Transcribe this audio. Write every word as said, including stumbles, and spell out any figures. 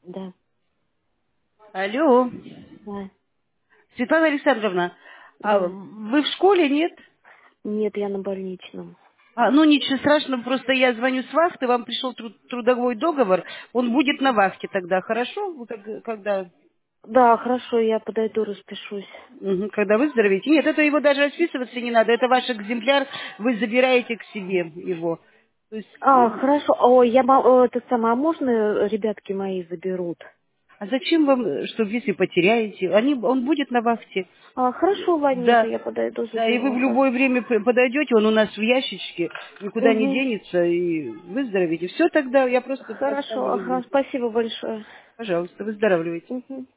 Да, Алло, да. Светлана Александровна, а Да. вы в школе, нет? Нет, я на больничном. А, ну ничего страшного, просто я звоню с вахты, вам пришел тру- трудовой договор, он будет на вахте тогда, хорошо? Вы как- когда, Да, хорошо, я подойду, распишусь. мгм, когда выздоровеете? Нет, это его даже расписываться не надо, это ваш экземпляр, вы забираете к себе его. То есть, А, э, хорошо. Ой, я мо- э, это самое, а можно э, ребятки мои заберут? а зачем вам, что если потеряете? Они, он будет на вахте. А, хорошо, ладненько, Да, я подойду, да, и вы заберу, в ага. любое время п- подойдете, он у нас в ящичке, никуда не Угу. денется, и выздоровеете. Все тогда, я просто Хорошо, оставлю ага, ему. спасибо большое. Пожалуйста, выздоравливайте. Угу.